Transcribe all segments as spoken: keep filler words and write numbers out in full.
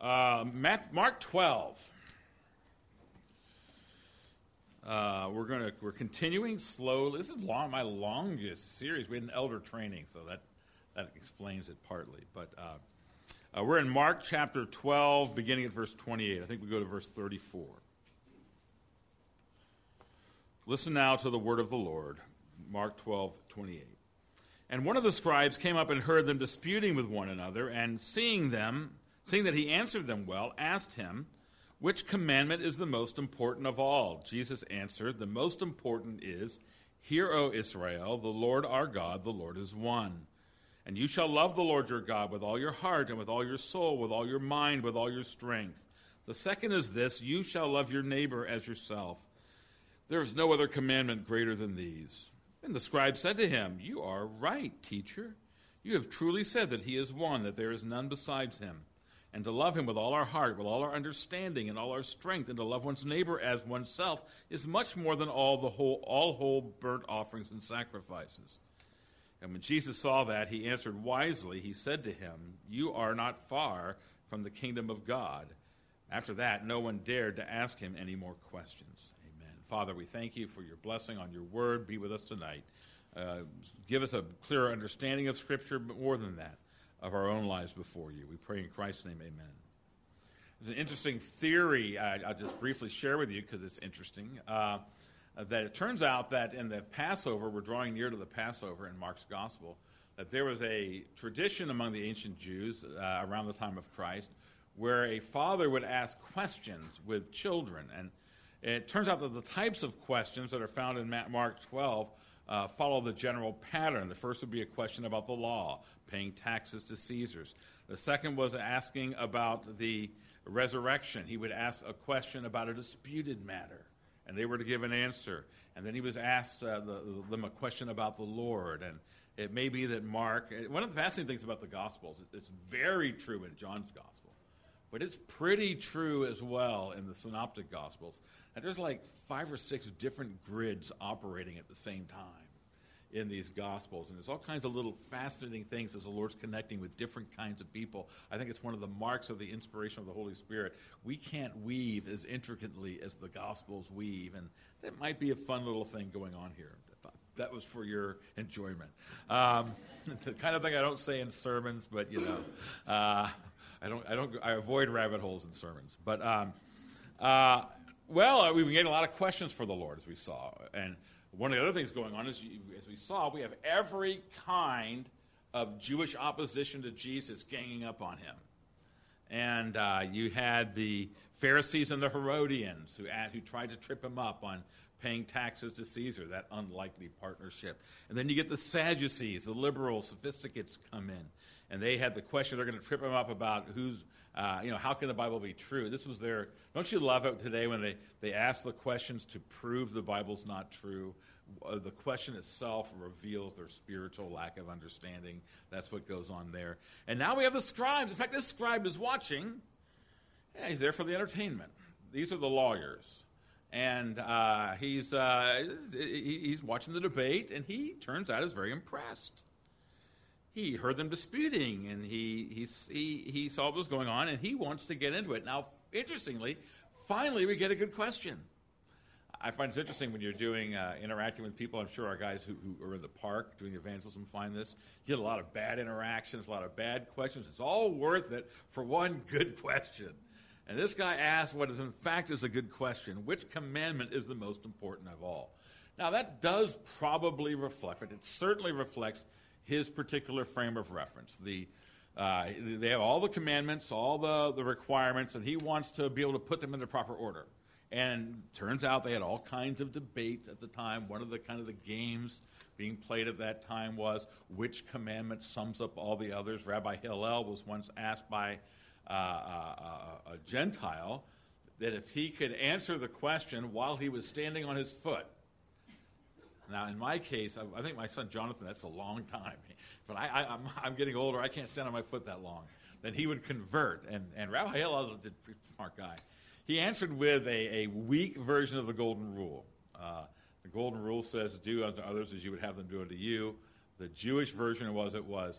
Uh, Mark twelve. Uh, we're gonna we're continuing slowly. This is long, my longest series. We had an elder training, so that that explains it partly. But uh, uh, we're in Mark chapter twelve, beginning at verse twenty-eight. I think we go to verse thirty-four. Listen now to the word of the Lord. Mark twelve, twenty-eight. And one of the scribes came up and heard them disputing with one another, and seeing them, seeing that he answered them well, asked him, "Which commandment is the most important of all?" Jesus answered, "The most important is, Hear, O Israel, the Lord our God, the Lord is one. And you shall love the Lord your God with all your heart and with all your soul, with all your mind, with all your strength. The second is this, you shall love your neighbor as yourself. There is no other commandment greater than these." And the scribe said to him, "You are right, teacher. You have truly said that he is one, that there is none besides him. And to love him with all our heart, with all our understanding, and all our strength, and to love one's neighbor as oneself is much more than all the whole, all whole burnt offerings and sacrifices." And when Jesus saw that, he answered wisely. He said to him, "You are not far from the kingdom of God." After that, no one dared to ask him any more questions. Amen. Father, we thank you for your blessing on your word. Be with us tonight. Uh, give us a clearer understanding of Scripture, but more than that, of our own lives before you. We pray in Christ's name, amen. There's an interesting theory I, I'll just briefly share with you because it's interesting, uh, that it turns out that in the Passover, we're drawing near to the Passover in Mark's Gospel, that there was a tradition among the ancient Jews uh, around the time of Christ where a father would ask questions with children. And it turns out that the types of questions that are found in Mark twelve Uh, follow the general pattern. The first would be a question about the law, paying taxes to Caesars. The second was asking about the resurrection. He would ask a question about a disputed matter, and they were to give an answer. And then he was asked uh, the, them a question about the Lord. And it may be that Mark, one of the fascinating things about the Gospels, it's very true in John's Gospel, but it's pretty true as well in the Synoptic Gospels. And there's like five or six different grids operating at the same time in these Gospels. And there's all kinds of little fascinating things as the Lord's connecting with different kinds of people. I think it's one of the marks of the inspiration of the Holy Spirit. We can't weave as intricately as the Gospels weave. And that might be a fun little thing going on here. That was for your enjoyment. Um, the kind of thing I don't say in sermons, but, you know, uh, I don't, I don't, I avoid rabbit holes in sermons. But, um, uh, well, we've been getting a lot of questions for the Lord, as we saw. And one of the other things going on is, as we saw, we have every kind of Jewish opposition to Jesus ganging up on him. And uh, you had the Pharisees and the Herodians who, who tried to trip him up on paying taxes to Caesar, that unlikely partnership. And then you get the Sadducees, the liberal sophisticates come in. And they had the question, they're going to trip him up about who's, uh, you know, how can the Bible be true? This was their, don't you love it today when they, they ask the questions to prove the Bible's not true? Uh, the question itself reveals their spiritual lack of understanding. That's what goes on there. And now we have the scribes. In fact, this scribe is watching. Yeah, he's there for the entertainment. These are the lawyers. And uh, he's, uh, he's watching the debate, and he turns out is very impressed. He heard them disputing, and he, he, he, he saw what was going on, and he wants to get into it. Now, interestingly, finally we get a good question. I find it's interesting when you're doing uh, interacting with people. I'm sure our guys who, who are in the park doing evangelism find this. You get a lot of bad interactions, a lot of bad questions. It's all worth it for one good question. And this guy asked what is in fact is a good question. Which commandment is the most important of all? Now, that does probably reflect it. It certainly reflects his particular frame of reference. The uh, they have all the commandments, all the, the requirements, and he wants to be able to put them in the proper order. And turns out they had all kinds of debates at the time. One of the kind of the games being played at that time was which commandment sums up all the others. Rabbi Hillel was once asked by uh, a, a Gentile that if he could answer the question while he was standing on his foot. Now, in my case, I, I think my son Jonathan, that's a long time. But I, I, I'm, I'm getting older. I can't stand on my foot that long. Then he would convert. And, and Rabbi Hillel is a pretty smart guy. He answered with a, a weak version of the Golden Rule. Uh, the Golden Rule says, do unto others as you would have them do unto you. The Jewish version was, it was,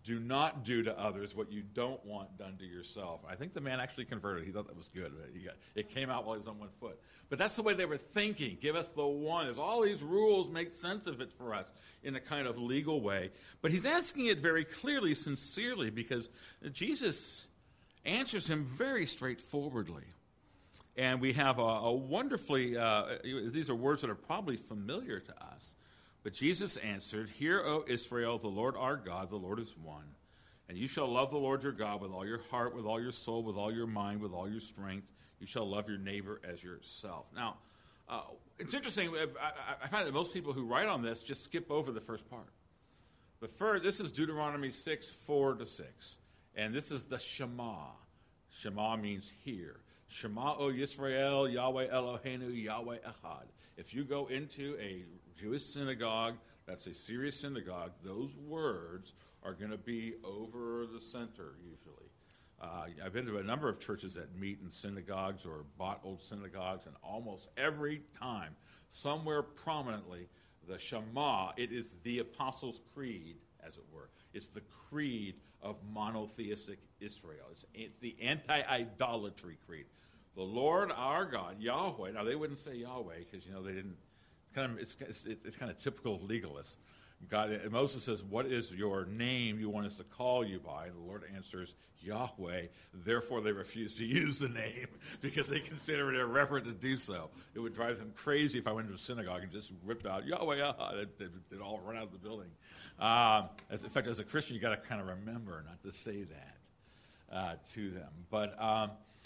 Do not do to others what you don't want done to yourself. I think the man actually converted. He thought that was good. He got, it came out while he was on one foot. But that's the way they were thinking. Give us the one. There's all these rules, make sense of it for us in a kind of legal way. But he's asking it very clearly, sincerely, because Jesus answers him very straightforwardly. And we have a, a wonderfully, uh, these are words that are probably familiar to us. But Jesus answered, Hear, O Israel, the Lord our God, the Lord is one. And you shall love the Lord your God with all your heart, with all your soul, with all your mind, with all your strength. You shall love your neighbor as yourself. Now, uh, it's interesting. I, I find that most people who write on this just skip over the first part. But first, this is Deuteronomy six, four to six. And this is the Shema. Shema means hear. Shema, O Yisrael, Yahweh Eloheinu, Yahweh Echad. If you go into a Jewish synagogue, that's a serious synagogue, those words are going to be over the center usually. Uh, I've been to a number of churches that meet in synagogues or bought old synagogues, and almost every time, somewhere prominently, the Shema, it is the Apostles' Creed, as it were. It's the creed of monotheistic Israel. It's, it's the anti-idolatry creed. The Lord our God, Yahweh. Now they wouldn't say Yahweh because you know they didn't. It's kind of it's it's, it's kind of typical of legalists. God, Moses says, "What is your name you want us to call you by?" And the Lord answers, Yahweh. Therefore, they refuse to use the name because they consider it irreverent to do so. It would drive them crazy if I went to a synagogue and just ripped out Yahweh. Yahweh. They'd, they'd, they'd all run out of the building. Um, as, in fact, as a Christian, you got to kind of remember not to say that uh, to them. But um,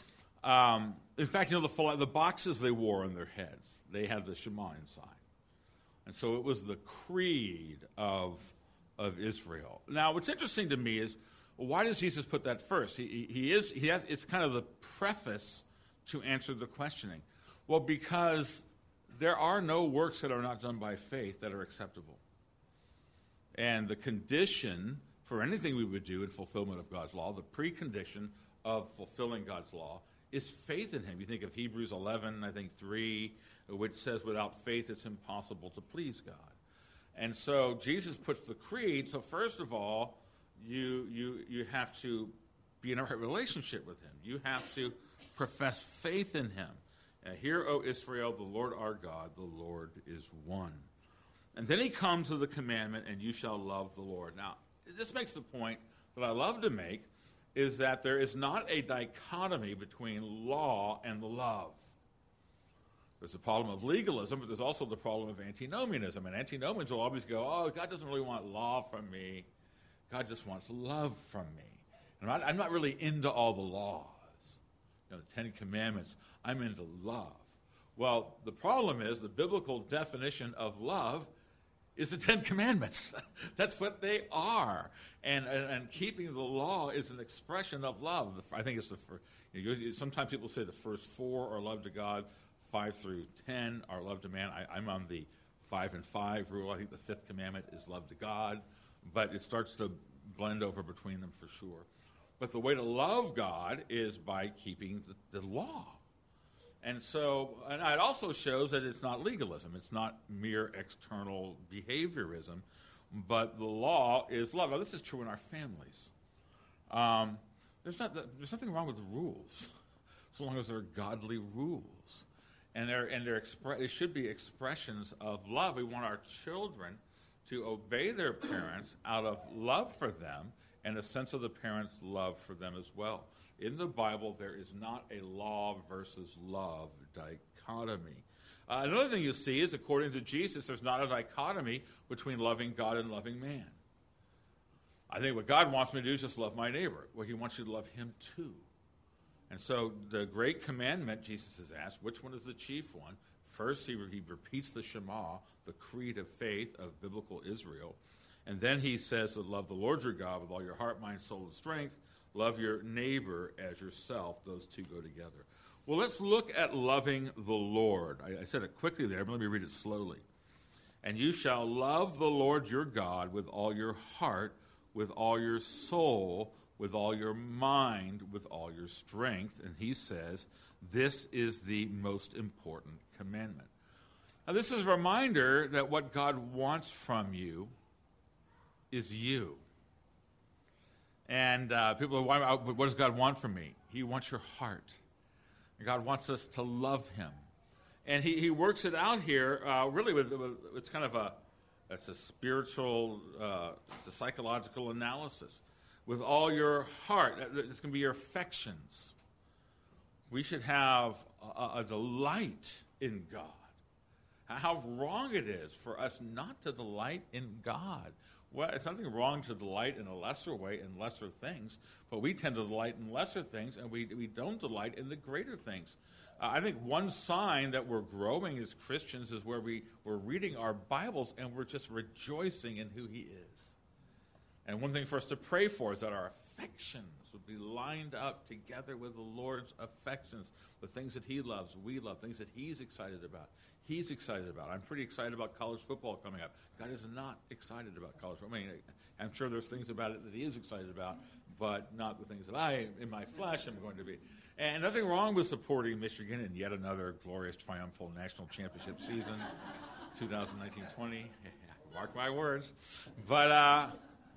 um, in fact, you know the the boxes they wore on their heads, they had the Shema inside. And so it was the creed of, of Israel. Now, what's interesting to me is, well, why does Jesus put that first? He, he is, he has, it's kind of the preface to answer the questioning. Well, because there are no works that are not done by faith that are acceptable. And the condition for anything we would do in fulfillment of God's law, the precondition of fulfilling God's law, is faith in him. You think of Hebrews eleven, I think three, which says without faith it's impossible to please God. And so Jesus puts the creed. So first of all, you you you have to be in a right relationship with him. You have to profess faith in him. Uh, Hear, O Israel, the Lord our God, the Lord is one. And then he comes to the commandment, and you shall love the Lord. Now, this makes the point that I love to make, is that there is not a dichotomy between law and love. There's the problem of legalism, but there's also the problem of antinomianism. And antinomians will always go, oh, God doesn't really want law from me. God just wants love from me. And I'm not, I'm not really into all the laws. You know, the Ten Commandments, I'm into love. Well, the problem is the biblical definition of love is the Ten Commandments. That's what they are. And, and and keeping the law is an expression of love. I think it's the first, you know, sometimes people say the first four are love to God, five through ten are love to man. I, I'm on the five and five rule. I think the fifth commandment is love to God, but it starts to blend over between them for sure. But the way to love God is by keeping the, the law. And so, and it also shows that it's not legalism. It's not mere external behaviorism, but the law is love. Now, this is true in our families. Um, there's not there's nothing wrong with the rules, so long as they're godly rules, and they're and they're expre- it should be expressions of love. We want our children to obey their parents out of love for them and a sense of the parents' love for them as well. In the Bible, there is not a law versus love dichotomy. Uh, another thing you see is, according to Jesus, there's not a dichotomy between loving God and loving man. I think what God wants me to do is just love my neighbor. Well, he wants you to love him too. And so the great commandment, Jesus has asked, which one is the chief one? First, he, he repeats the Shema, the creed of faith of biblical Israel. And then he says to love the Lord your God with all your heart, mind, soul, and strength. Love your neighbor as yourself. Those two go together. Well, let's look at loving the Lord. I, I said it quickly there, but let me read it slowly. And you shall love the Lord your God with all your heart, with all your soul, with all your mind, with all your strength. And he says, this is the most important commandment. Now, this is a reminder that what God wants from you is you. And uh, people are wondering, what does God want from me? He wants your heart. God wants us to love him. And he, he works it out here uh, really with, with, it's kind of a, it's a spiritual, uh, it's a psychological analysis. With all your heart, it's going to be your affections. We should have a, a delight in God. How wrong it is for us not to delight in God. Well, it's nothing wrong to delight in a lesser way in lesser things, but we tend to delight in lesser things, and we, we don't delight in the greater things. Uh, I think one sign that we're growing as Christians is where we, we're reading our Bibles and we're just rejoicing in who he is. And one thing for us to pray for is that our affections would be lined up together with the Lord's affections, the things that he loves, we love, things that he's excited about. He's excited about. I'm pretty excited about college football coming up. God is not excited about college football. I mean, I'm sure there's things about it that he is excited about, but not the things that I, in my flesh, am going to be. And nothing wrong with supporting Michigan in yet another glorious, triumphal national championship season, twenty nineteen twenty. Mark my words. But, uh,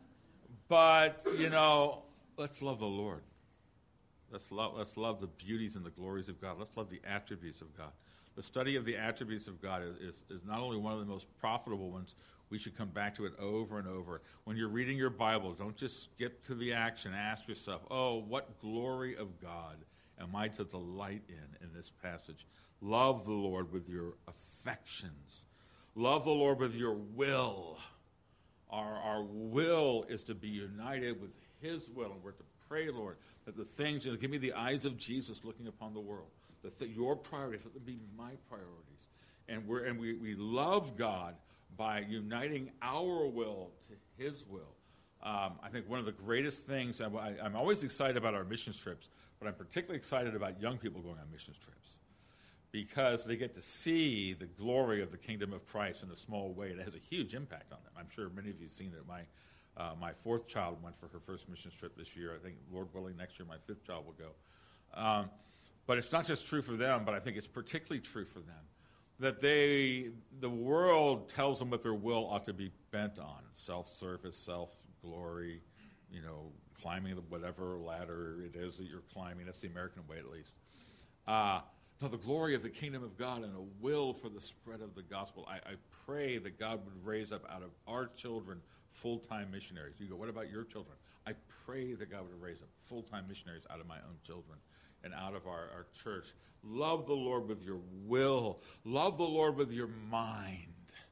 but you know, let's love the Lord. Let's love, let's love the beauties and the glories of God. Let's love the attributes of God. The study of the attributes of God is, is, is not only one of the most profitable ones, we should come back to it over and over. When you're reading your Bible, don't just skip to the action. Ask yourself, oh, what glory of God am I to delight in in this passage? Love the Lord with your affections. Love the Lord with your will. Our, our will is to be united with his will, and we're to pray, Lord, that the things, you know, give me the eyes of Jesus looking upon the world. The th- your priorities, let them be my priorities. And, we're, and we, we love God by uniting our will to his will. Um, I think one of the greatest things, I, I'm always excited about our missions trips, but I'm particularly excited about young people going on missions trips because they get to see the glory of the kingdom of Christ in a small way. It has a huge impact on them. I'm sure many of you have seen it. My, uh, my fourth child went for her first missions trip this year. I think, Lord willing, next year my fifth child will go. Um, But it's not just true for them, but I think it's particularly true for them, that they, the world tells them what their will ought to be bent on, self-service, self-glory, you know, climbing whatever ladder it is that you're climbing. That's the American way, at least. Uh, no, the glory of the kingdom of God and a will for the spread of the gospel. I, I pray that God would raise up out of our children full-time missionaries. You go, what about your children? I pray that God would raise up full-time missionaries out of my own children and out of our, our church. Love the Lord with your will. Love the Lord with your mind.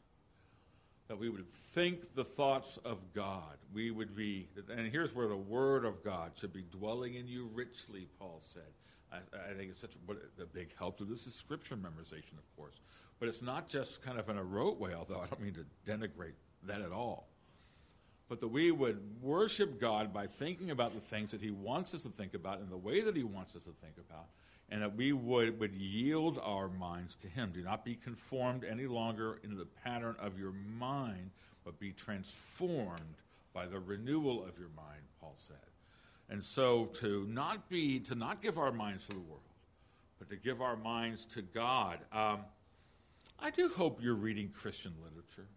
That we would think the thoughts of God. We would be, and here's where the word of God should be dwelling in you richly, Paul said. I, I think it's such a, a big help to this is scripture memorization, of course. But it's not just kind of in a rote way, although I don't mean to denigrate that at all. But that we would worship God by thinking about the things that he wants us to think about in the way that he wants us to think about, and that we would, would yield our minds to him. Do not be conformed any longer into the pattern of your mind, but be transformed by the renewal of your mind, Paul said. And so to not be, to not give our minds to the world, but to give our minds to God. Um, I do hope you're reading Christian literature.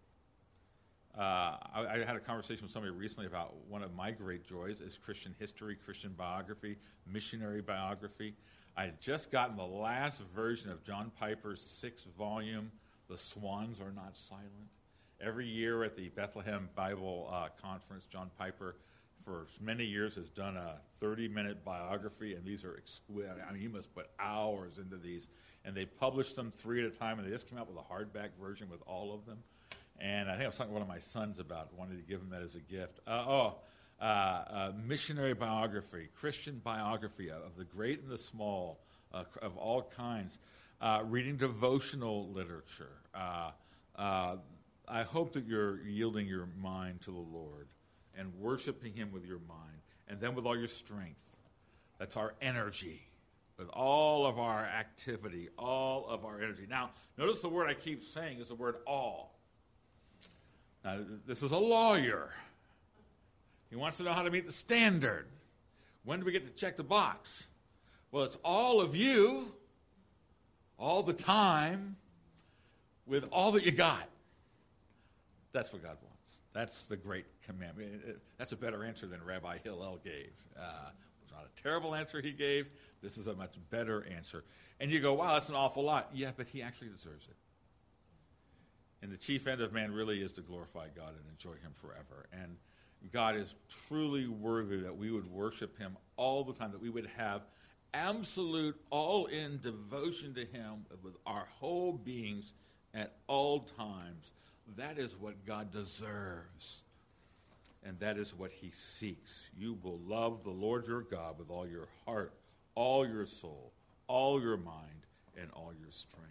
Uh, I, I had a conversation with somebody recently about one of my great joys is Christian history, Christian biography, missionary biography. I had just gotten the last version of John Piper's sixth volume, The Swans Are Not Silent. Every year at the Bethlehem Bible uh, Conference, John Piper, for many years, has done a thirty-minute biography, and these are exquisite. I mean, you must put hours into these. And they publish them three at a time, and they just came out with a hardback version with all of them. And I think I was talking to one of my sons about wanting to give him that as a gift. Uh, oh, uh, uh, missionary biography, Christian biography of the great and the small, uh, of all kinds. Uh, reading devotional literature. Uh, uh, I hope that you're yielding your mind to the Lord and worshiping him with your mind, and then with all your strength. That's our energy. With all of our activity, all of our energy. Now, notice the word I keep saying is the word all. Now, this is a lawyer. He wants to know how to meet the standard. When do we get to check the box? Well, it's all of you, all the time, with all that you got. That's what God wants. That's the great commandment. That's a better answer than Rabbi Hillel gave. Uh, it was not a terrible answer he gave. This is a much better answer. And you go, wow, that's an awful lot. Yeah, but he actually deserves it. And the chief end of man really is to glorify God and enjoy him forever. And God is truly worthy that we would worship him all the time, that we would have absolute all-in devotion to him with our whole beings at all times. That is what God deserves, and that is what he seeks. You will love the Lord your God with all your heart, all your soul, all your mind, and all your strength.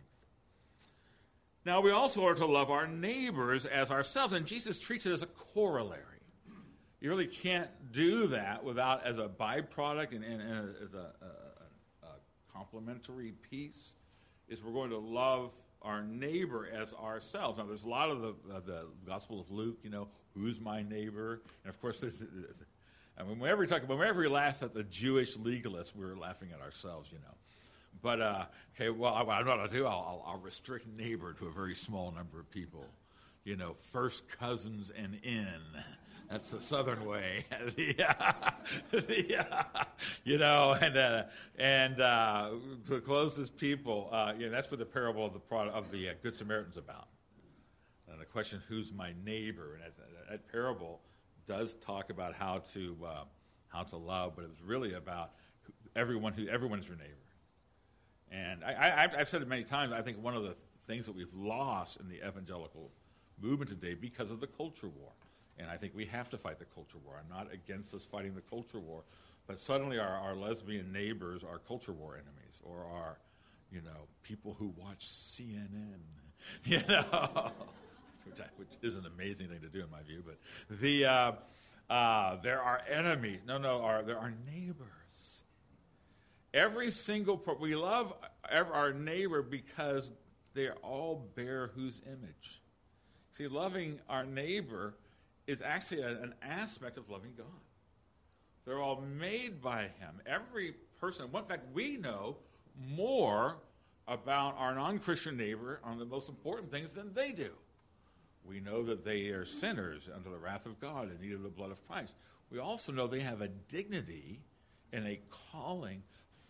Now, we also are to love our neighbors as ourselves, and Jesus treats it as a corollary. You really can't do that without, as a byproduct and, and, and as a, a, a complementary piece, is we're going to love our neighbor as ourselves. Now, there's a lot of the, uh, the Gospel of Luke, you know, who's my neighbor? And, of course, this is, I mean, whenever we talk, whenever we laugh at the Jewish legalists, we're laughing at ourselves, you know. But, uh, okay, well, I, I know what I'll do. I'll, I'll restrict neighbor to a very small number of people. You know, first cousins and in. That's the Southern way. yeah. yeah. You know, and uh, and uh, the closest people, uh, you know, that's what the parable of the product, of the uh, Good Samaritan's about. And the question, who's my neighbor? And that, that parable does talk about how to uh, how to love, but it was really about everyone who everyone's your neighbor. And I, I, I've said it many times. I think one of the things that we've lost in the evangelical movement today because of the culture war. And I think we have to fight the culture war. I'm not against us fighting the culture war, but suddenly our, our lesbian neighbors are culture war enemies, or are, you know, people who watch C N N, you know, which, I, which is an amazing thing to do in my view. But the uh, uh, there are enemies. No, no, are there are neighbors. Every single pro- we love our neighbor because they all bear whose image. See, loving our neighbor is actually a, an aspect of loving God. They're all made by him. Every person, in fact, we know more about our non-Christian neighbor on the most important things than they do. We know that they are sinners under the wrath of God in need of the blood of Christ. We also know they have a dignity and a calling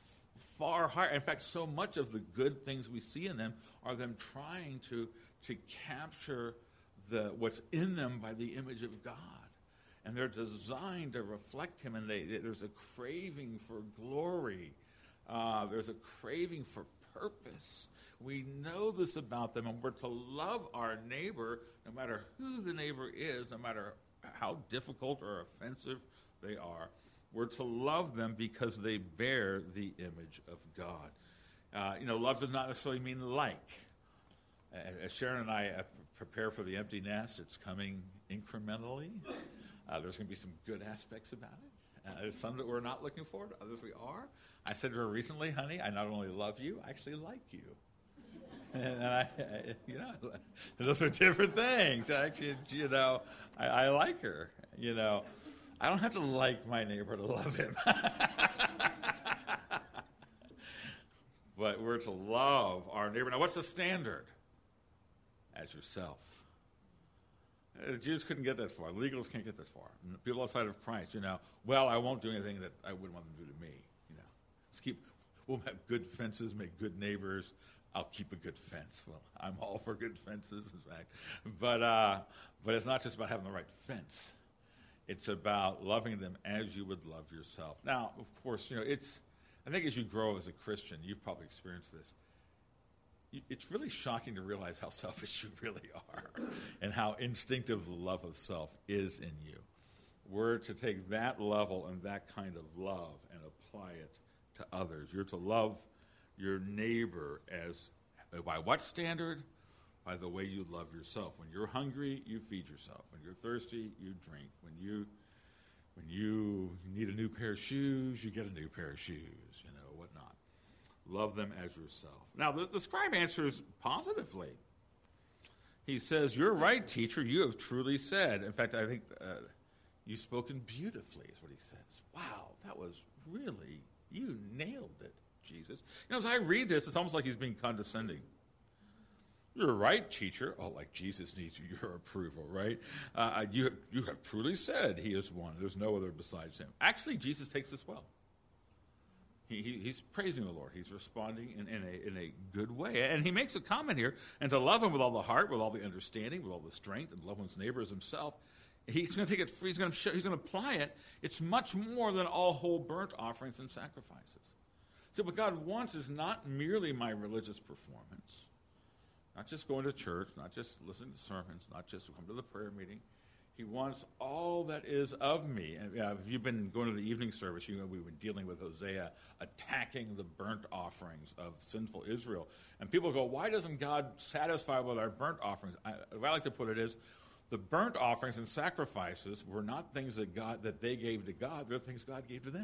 far higher. In fact, so much of the good things we see in them are them trying to, to capture The, what's in them by the image of God. And they're designed to reflect him, and they, there's a craving for glory. Uh, there's a craving for purpose. We know this about them, and we're to love our neighbor no matter who the neighbor is, no matter how difficult or offensive they are. We're to love them because they bear the image of God. Uh, you know, love does not necessarily mean like. As Sharon and I prepare for the empty nest, it's coming incrementally. Uh, there's going to be some good aspects about it. Uh, there's some that we're not looking forward to, others we are. I said to her recently, honey, I not only love you, I actually like you. And I, I you know, those are different things. I actually, you know, I, I like her. You know, I don't have to like my neighbor to love him. But we're to love our neighbor. Now, what's the standard? As yourself. The Jews couldn't get that far. The legalists can't get that far. People outside of Christ, you know, well, I won't do anything that I wouldn't want them to do to me. You know, let's keep. We'll have good fences, make good neighbors. I'll keep a good fence. Well, I'm all for good fences, in fact. But uh, but it's not just about having the right fence. It's about loving them as you would love yourself. Now, of course, you know, it's. I think as you grow as a Christian, you've probably experienced this. It's really shocking to realize how selfish you really are and how instinctive the love of self is in you. We're to take that level and that kind of love and apply it to others. You're to love your neighbor as, by what standard? By the way you love yourself. When you're hungry, you feed yourself. When you're thirsty, you drink. When you when you need a new pair of shoes, you get a new pair of shoes, you know, whatnot. Love them as yourself. Now, the, the scribe answers positively. He says, you're right, teacher. You have truly said. In fact, I think uh, you've spoken beautifully is what he says. Wow, that was really, you nailed it, Jesus. You know, as I read this, it's almost like he's being condescending. You're right, teacher. Oh, like Jesus needs your approval, right? Uh, you, you have truly said he is one. There's no other besides him. Actually, Jesus takes this well. He, he, he's praising the Lord. He's responding in, in, a, in a good way. And he makes a comment here, and to love him with all the heart, with all the understanding, with all the strength, and love one's neighbor as himself, he's going to take it free. He's going to show, he's going to apply it. It's much more than all whole burnt offerings and sacrifices. So what God wants is not merely my religious performance, not just going to church, not just listening to sermons, not just come to the prayer meeting. He wants all that is of me. And uh, if you've been going to the evening service, you know we've been dealing with Hosea attacking the burnt offerings of sinful Israel. And people go, why doesn't God satisfy with our burnt offerings? I, the way I like to put it is, the burnt offerings and sacrifices were not things that God that they gave to God. They're things God gave to them.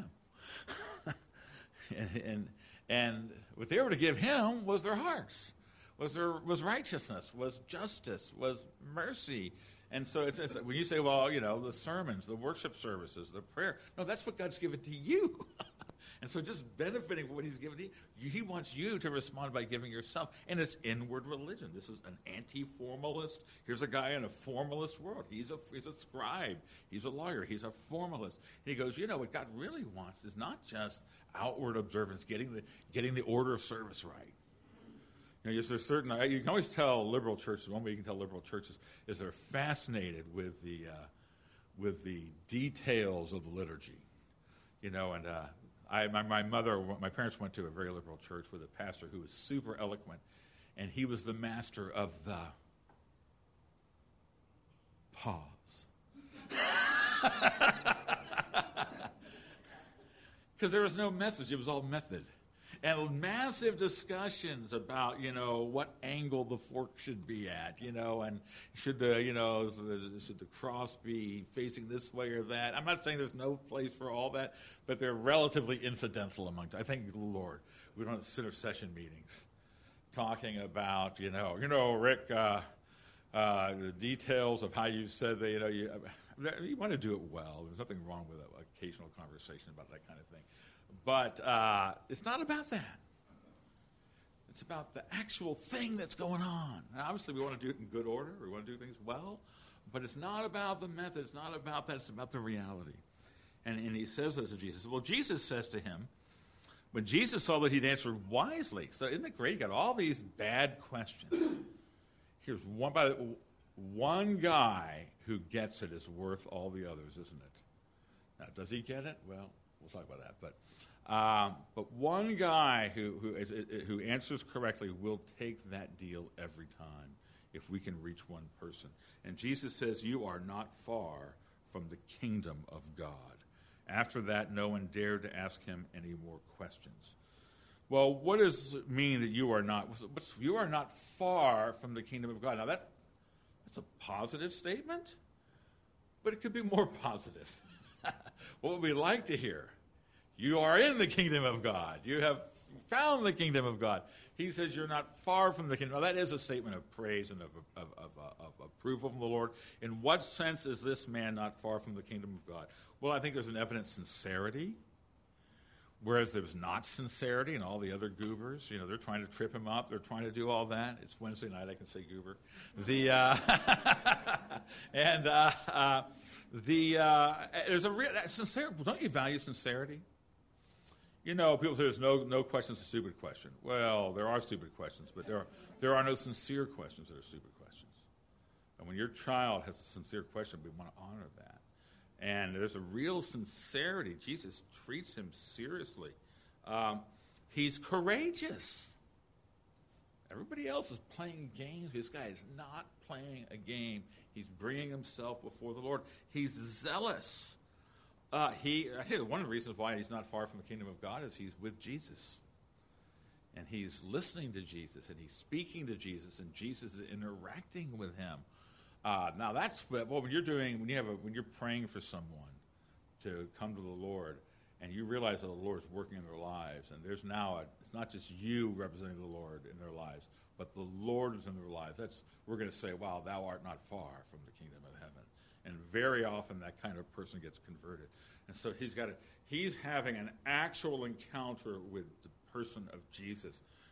and, and and what they were to give him was their hearts, was their was righteousness, was justice, was mercy. And so it's, it's when you say, well, you know, the sermons, the worship services, the prayer. No, that's what God's given to you. And so just benefiting from what he's given to you, he wants you to respond by giving yourself. And it's inward religion. This is an anti-formalist. Here's a guy in a formalist world. He's a, he's a scribe. He's a lawyer. He's a formalist. And he goes, you know, what God really wants is not just outward observance, getting the, getting the order of service right. You know, there's certain, you can always tell liberal churches, one way you can tell liberal churches is they're fascinated with the, uh, with the details of the liturgy. You know, and uh, I, my, my mother, my parents went to a very liberal church with a pastor who was super eloquent, and he was the master of the pause. Because there was no message, it was all method. And massive discussions about, you know, what angle the fork should be at, you know, and should the, you know, should the cross be facing this way or that. I'm not saying there's no place for all that, but they're relatively incidental among, I thank the Lord. We don't sit in session meetings talking about, you know, you know, Rick, uh, uh, the details of how you said that, you know, you, you want to do it well. There's nothing wrong with an occasional conversation about that kind of thing. But uh, it's not about that. It's about the actual thing that's going on. Now, obviously, we want to do it in good order. We want to do things well. But it's not about the method. It's not about that. It's about the reality. And, and he says this to Jesus. Well, Jesus says to him, when Jesus saw that he'd answered wisely. So isn't it great? You got all these bad questions. Here's one, by the, one guy who gets it is worth all the others, isn't it? Now, does he get it? Well, we'll talk about that. But Um, but one guy who, who, is, who answers correctly will take that deal every time if we can reach one person. And Jesus says, you are not far from the kingdom of God. After that, no one dared to ask him any more questions. Well, what does it mean that you are not, you are not far from the kingdom of God? Now, that, that's a positive statement, but it could be more positive. What would we like to hear? You are in the kingdom of God. You have found the kingdom of God. He says you're not far from the kingdom. Now, that is a statement of praise and of, of, of, of approval from the Lord. In what sense is this man not far from the kingdom of God? Well, I think there's an evident sincerity, whereas there's not sincerity in all the other goobers. You know, they're trying to trip him up. They're trying to do all that. It's Wednesday night. I can say goober. The uh, and uh, uh, the uh, there's a real sincere. Don't you value sincerity? You know, people say there's no no question's a stupid question. Well, there are stupid questions, but there are, there are no sincere questions that are stupid questions. And when your child has a sincere question, we want to honor that. And there's a real sincerity. Jesus treats him seriously. Um, he's courageous. Everybody else is playing games. This guy is not playing a game. He's bringing himself before the Lord. He's zealous. Uh, he, I tell you, one of the reasons why he's not far from the kingdom of God is he's with Jesus. And he's listening to Jesus, and he's speaking to Jesus, and Jesus is interacting with him. Uh, now that's what, well, when you're doing, when you have a, when you're praying for someone to come to the Lord, and you realize that the Lord is working in their lives, and there's now a, it's not just you representing the Lord in their lives, but the Lord is in their lives. That's we're going to say, "Wow, thou art not far from the kingdom of heaven." And very often that kind of person gets converted. And so he's got a, he's having an actual encounter with the person of Jesus.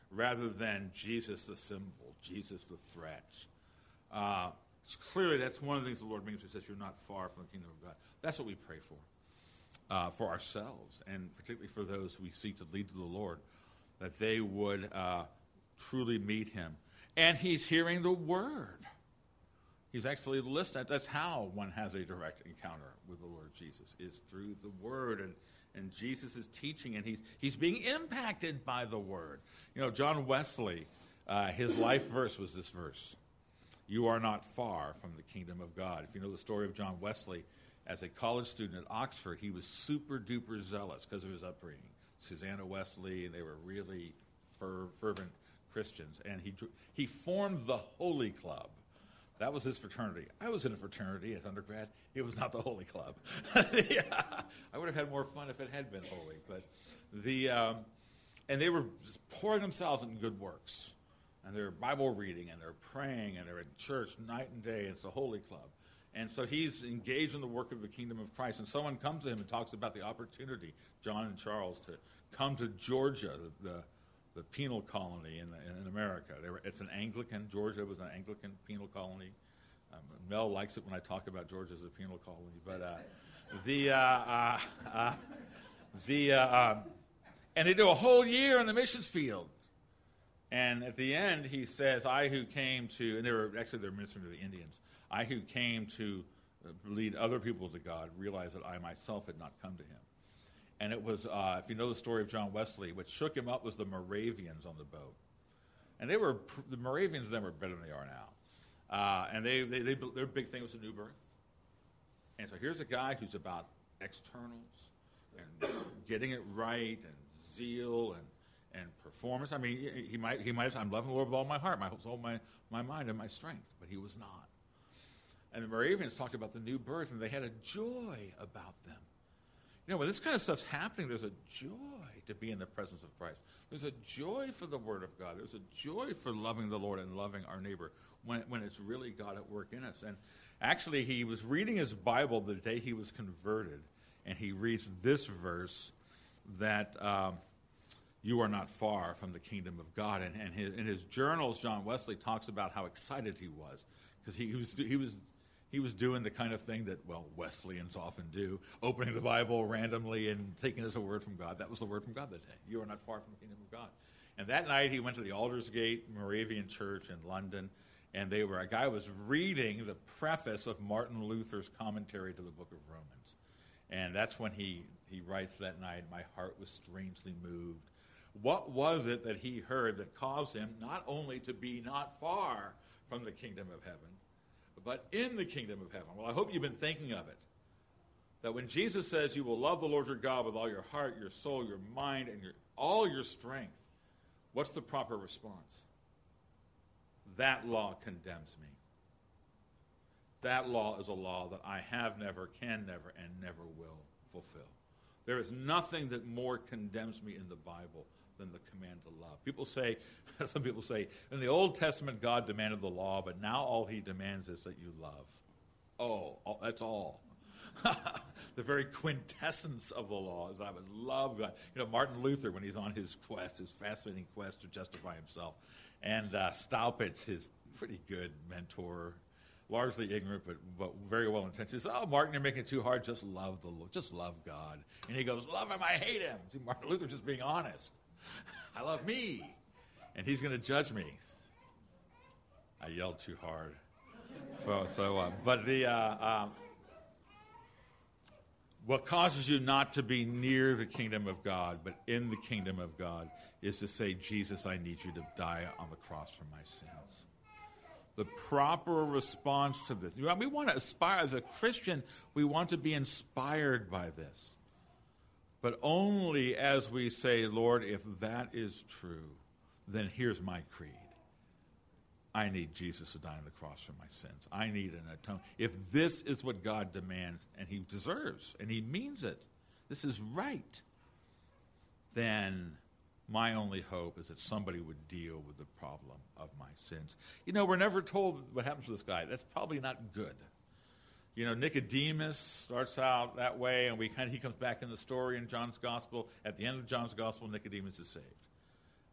rather than Jesus the symbol, Jesus the threat. Uh, clearly, that's one of the things the Lord means when he says you're not far from the kingdom of God. That's what we pray for, uh, for ourselves, and particularly for those we seek to lead to the Lord, that they would uh, truly meet him. And he's hearing the word. He's actually listening. That's how one has a direct encounter with the Lord Jesus, is through the word. And, and Jesus is teaching, and he's, he's being impacted by the word. You know, John Wesley, uh, his life verse was this verse: "You are not far from the kingdom of God." If you know the story of John Wesley, as a college student at Oxford, he was super duper zealous because of his upbringing. Susanna Wesley, they were really fer- fervent Christians, and he he formed the Holy Club. That was his fraternity. I was in a fraternity as undergrad. It was not the Holy Club. Yeah, I would have had more fun if it had been holy. But the um, and they were just pouring themselves in good works, and they're Bible reading, and they're praying, and they're in church night and day. It's the Holy Club. And so he's engaged in the work of the kingdom of Christ. And someone comes to him and talks about the opportunity, John and Charles, to come to Georgia, the, the, the penal colony in, the, in America. They were, it's an Anglican, Georgia was an Anglican penal colony. Um, Mel likes it when I talk about Georgia as a penal colony. But uh, the, uh, uh, uh, the uh, um, and they do a whole year in the missions field. And at the end, he says, I who came to, and they were actually they're ministering to the Indians, I who came to lead other people to God realized that I myself had not come to him. And it was, uh, if you know the story of John Wesley, what shook him up was the Moravians on the boat. And they were, the Moravians then were better than they are now. Uh, and they, they, they, their big thing was a new birth. And so here's a guy who's about externals and getting it right and zeal and and performance. I mean, he might, he might have said, I'm loving the Lord with all my heart, my soul, my, my mind, and my strength. But he was not. And the Moravians talked about the new birth, and they had a joy about them. You know, when this kind of stuff's happening, there's a joy to be in the presence of Christ. There's a joy for the Word of God. There's a joy for loving the Lord and loving our neighbor when, when it's really God at work in us. And actually, he was reading his Bible the day he was converted, and he reads this verse that um, you are not far from the kingdom of God. And, and his, in his journals, John Wesley talks about how excited he was, because he, he was he was he was doing the kind of thing that, well, Wesleyans often do, opening the Bible randomly and taking it as a word from God. That was the word from God that day. You are not far from the kingdom of God. And that night he went to the Aldersgate Moravian Church in London, and they were a guy was reading the preface of Martin Luther's commentary to the Book of Romans. And that's when he, he writes that night, my heart was strangely moved. What was it that he heard that caused him not only to be not far from the kingdom of heaven, but in the kingdom of heaven? Well, I hope you've been thinking of it. That when Jesus says you will love the Lord your God with all your heart, your soul, your mind, and your, all your strength, what's the proper response? That law condemns me. That law is a law that I have never, can never, and never will fulfill. There is nothing that more condemns me in the Bible than the command to love. People say, some people say, in the Old Testament, God demanded the law, but now all he demands is that you love. Oh, oh that's all. The very quintessence of the law is I would love God. You know, Martin Luther, when he's on his quest, his fascinating quest to justify himself, and uh, Staupitz, his pretty good mentor, largely ignorant, but, but very well intentioned, says, oh, Martin, you're making it too hard. Just love the Lord. Just love God. And he goes, love him, I hate him. See, Martin Luther just being honest. I love me, and he's going to judge me. I yelled too hard. So, so uh, but the uh, um, what causes you not to be near the kingdom of God, but in the kingdom of God, is to say, Jesus, I need you to die on the cross for my sins. The proper response to this. We want to aspire, as a Christian, we want to be inspired by this. But only as we say, Lord, if that is true, then here's my creed. I need Jesus to die on the cross for my sins. I need an atonement. If this is what God demands, and he deserves, and he means it, this is right, then my only hope is that somebody would deal with the problem of my sins. You know, we're never told what happens to this guy. That's probably not good. You know, Nicodemus starts out that way, and we kind of, he comes back in the story in John's Gospel. At the end of John's Gospel, Nicodemus is saved.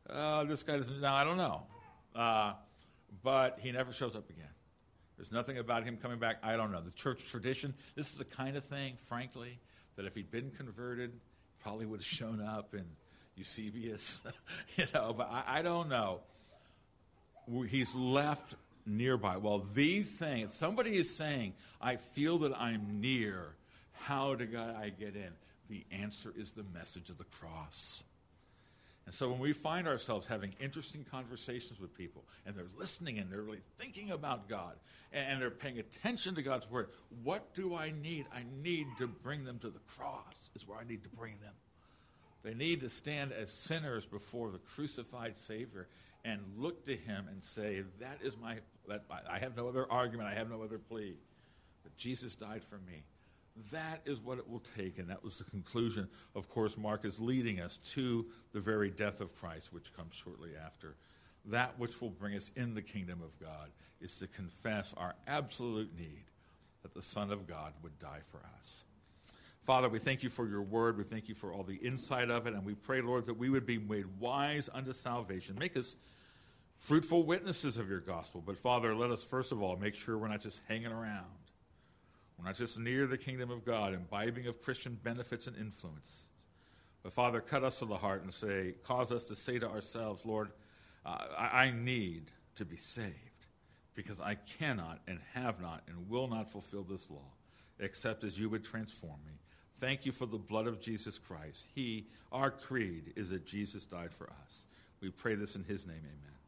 uh, this guy doesn't, no, I don't know. Uh, but he never shows up again. There's nothing about him coming back. I don't know. The church tradition, this is the kind of thing, frankly, that if he'd been converted, probably would have shown up in Eusebius, you know, but I, I don't know. He's left nearby. Well, the thing, if somebody is saying, I feel that I'm near, how do I get in? The answer is the message of the cross. And so when we find ourselves having interesting conversations with people, and they're listening and they're really thinking about God, and, and they're paying attention to God's word, what do I need? I need to bring them to the cross, is where I need to bring them. They need to stand as sinners before the crucified Savior and look to him and say, that is my, that, I have no other argument, I have no other plea, that Jesus died for me. That is what it will take, and that was the conclusion. Of course, Mark is leading us to the very death of Christ, which comes shortly after. That which will bring us in the kingdom of God is to confess our absolute need that the Son of God would die for us. Father, we thank you for your word. We thank you for all the insight of it, and we pray, Lord, that we would be made wise unto salvation. Make us fruitful witnesses of your gospel. But, Father, let us first of all make sure we're not just hanging around. We're not just near the kingdom of God, imbibing of Christian benefits and influences. But, Father, cut us to the heart and say, cause us to say to ourselves, Lord, uh, I, I need to be saved because I cannot and have not and will not fulfill this law except as you would transform me. Thank you for the blood of Jesus Christ. He, our creed, is that Jesus died for us. We pray this in his name, amen.